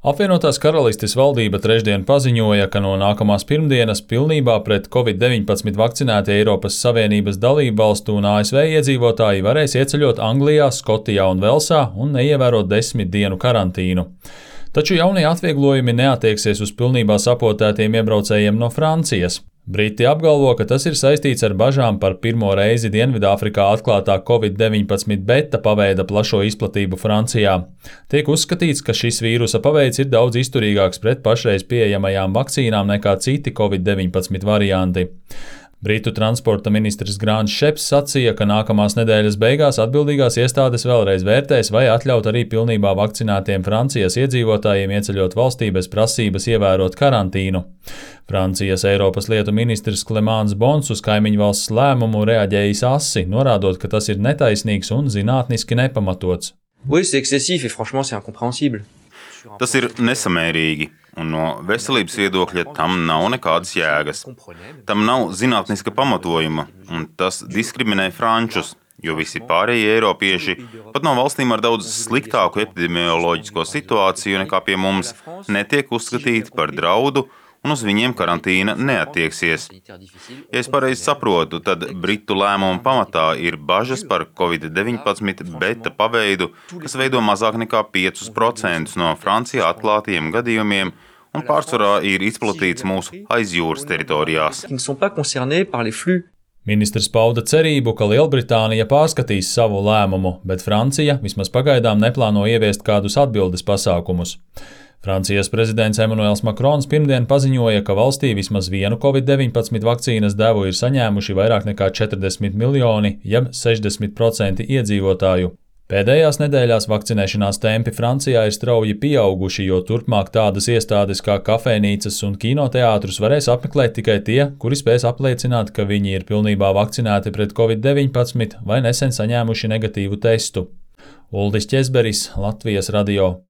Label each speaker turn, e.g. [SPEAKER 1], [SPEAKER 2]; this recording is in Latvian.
[SPEAKER 1] Apvienotās Karalistes valdība trešdien paziņoja, ka no nākamās pirmdienas pilnībā pret Covid-19 vakcinētie Eiropas Savienības dalībvalstu un ASV iedzīvotāji varēs ieceļot Anglijā, Skotijā un Velsā un neievērot 10 dienu karantīnu. Taču jaunie atvieglojumi neatieksies uz pilnībā sapotētiem iebraucējiem no Francijas. Briti apgalvo, ka tas ir saistīts ar bažām par pirmo reizi Dienvidāfrikā atklātā Covid-19 beta paveida plašo izplatību Francijā. Tiek uzskatīts, ka šis vīrusa paveids ir daudz izturīgāks pret pašreiz pieejamajām vakcīnām nekā citi Covid-19 varianti. Britu transporta ministrs Grants Shapps sacīja, ka nākamās nedēļas beigās atbildīgās iestādes vēlreiz vērtēs, vai atļaut arī pilnībā vakcinētiem Francijas iedzīvotājiem ieceļot valstī bez prasības ievērot karantīnu. Francijas Eiropas lietu ministrs Clémence Beaune uz kaimiņu valsts lēmumu reaģējis asi, norādot, ka tas ir netaisnīgs un zinātniski nepamatots.
[SPEAKER 2] Oui, c'est excessif et franchement c'est incompréhensible.
[SPEAKER 3] Tas ir nesamērīgi, un no veselības viedokļa tam nav nekādas jēgas. Tam nav zinātniska pamatojuma, un tas diskriminē frančus, jo visi pārējie eiropieši, pat no valstīm ar daudz sliktāku epidemioloģisko situāciju nekā pie mums, netiek uzskatīti par draudu, un uz viņiem karantīna neattieksies. Ja es pareizi saprotu, tad Britu lēmuma pamatā ir bažas par Covid-19 beta paveidu, kas veido mazāk nekā 5% no Francijā atklātajiem gadījumiem un pārsvarā ir izplatīts mūsu aizjūras teritorijās.
[SPEAKER 1] Ministrs pauda cerību, ka Lielbritānija pārskatīs savu lēmumu, bet Francija vismaz pagaidām neplāno ieviest kādus atbildes pasākumus. Francijas prezidents Emmanuels Macrons pirmdien paziņoja, ka valstī vismaz vienu Covid-19 vakcīnas devu ir saņēmuši vairāk nekā 40 miljoni, jeb 60% iedzīvotāju. Pēdējās nedēļās vakcinēšanās tempi Francijā ir strauji pieauguši, jo turpmāk tādas iestādes kā kafejnīcas un kinoteātrus varēs apmeklēt tikai tie, kuri spēs apliecināt, ka viņi ir pilnībā vakcinēti pret Covid-19 vai nesen saņēmuši negatīvu testu. Uldis Ķezberis, Latvijas radio.